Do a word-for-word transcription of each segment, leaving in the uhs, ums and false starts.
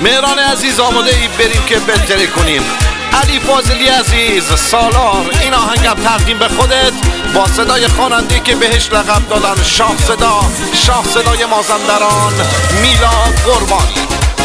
مهران عزیز آماده ای بریم که بهتری کنیم. علی فاضلی عزیز سالار این آهنگم تقدیم به خودت با صدای خواننده که بهش لقب دادن شاه صدا، شاه صدای مازندران، میلاد قربانی.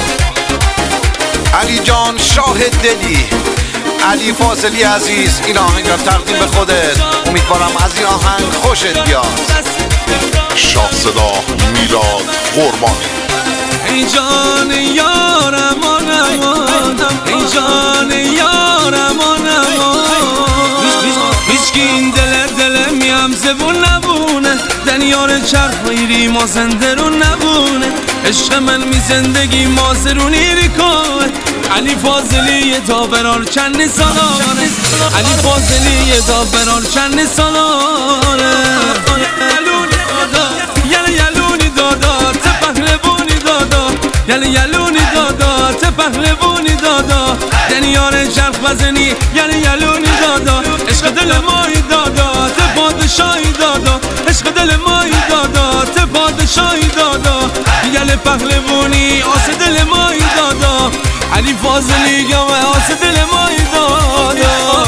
علی جان شاه دلی، علی فاضلی عزیز این آهنگم تقدیم به خودت، امیدوارم از این آهنگ خوشت بیاد. شاه صدا میلاد قربانی. ای جان یارم آنم، ای جان یارم آنم، هیچ کی این دل دل میم زبون نبونه، دنیار چرخ میری ما زنده رو نبونه، عشق من می زندگی ما زرونی ریکوه. علی فاضلی تا برار چند سالاره، علی فاضلی تا برار چند سالاره. یل یلونی دادا ته پهلوانی دادا، یل یلونی دادا ته پهلوانی دادا، دنیار چرخ بزنی یل یلونی دادا، عشق دل مایی دادا ته پادشاهی دادا، عشق دل مایی دادا ته پادشاهی دادا، یل پهلوانی آس دل مایی دادا، علی فاضلی گوه آس دل مایی دادا.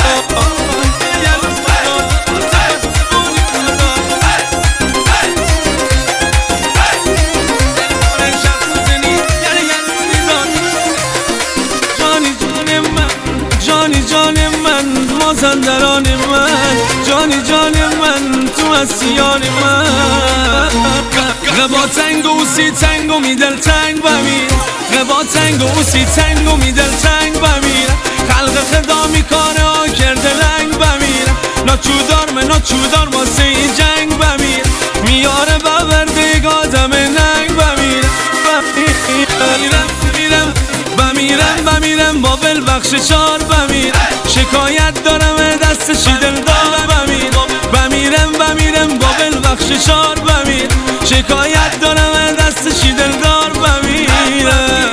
جانی جان من مازندران من، جانی جان من تو اسیان من، غبا تنگ و سی تنگ و میدل تنگ بمیر، غبا تنگ و سی تنگ و میدل تنگ بمیر، خلق خدا میکاره ها کرده لنگ بمیر، ناچودار من ناچودار واسه این جنگ بمیر، میاره ببرده آدم ننگ بمیر، بمیرم بمیرم بمیرم بمیرم با بل بخش چار بمیرم، شکایت دارم دست شیدل دار بمیر، بمیرم بمیرم با بل بخش چار بمیر، شکایت دارم دست شیدل دار بمیرم.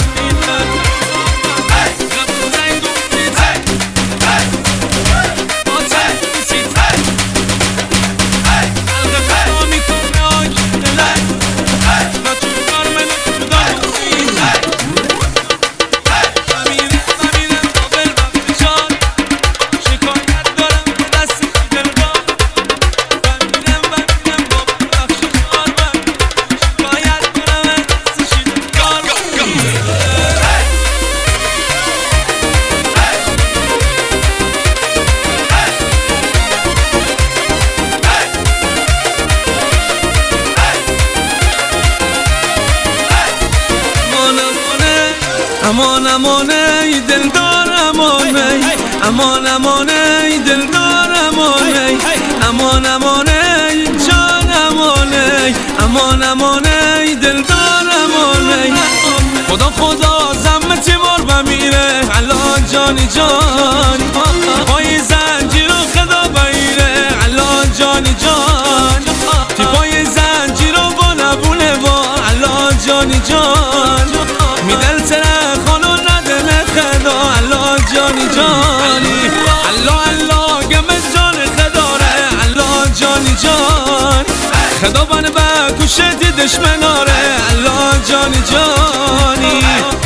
امان امانه ای دلدار امانه، امان امانه ای دلدار امانه، امان امانه ای جان امانه، امان امانه ای دلدار امانه. خدا خدا زمتی مار بمیره علا جانی جان، پای زنجیر و خدا بمیره علا جانی جان، تی پای زنجیر و با نبونه با علا جانی جان، میدل تره خانو ندل خدا علا جانی جانی، علا علا گمه جان خداره علا جانی جان، خدا بانه بکوشتی دشمناره علا جانی جانی.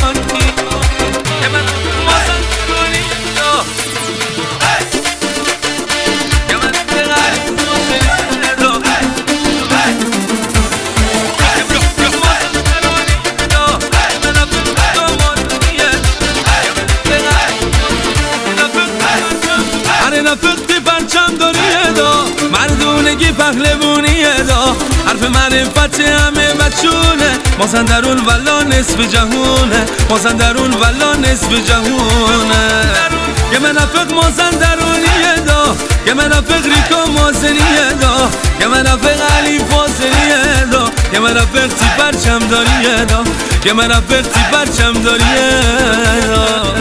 نفقتی پرچم داریه دا، مردونگی پهلوونیه دا، حرف معرفت همه بچونه، مازندرون ولا نصف جهونه، مازندرون ولا نصف جهونه. یه منافق مازندرونیه دا، یه منافق ریکا مازنیه دا، یه منافق علی فاضلیه دا، یه منافق تی پرچم داریه دا، یه منافق تی پرچم داریه دا.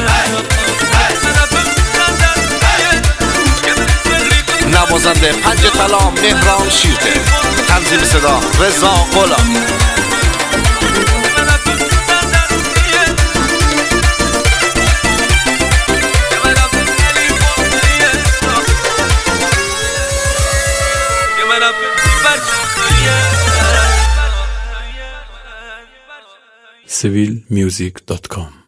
نوازنده پنج طلا مهران شیرده، تنظیم صدا رضا غلامی. سیویل میوزیک دات کام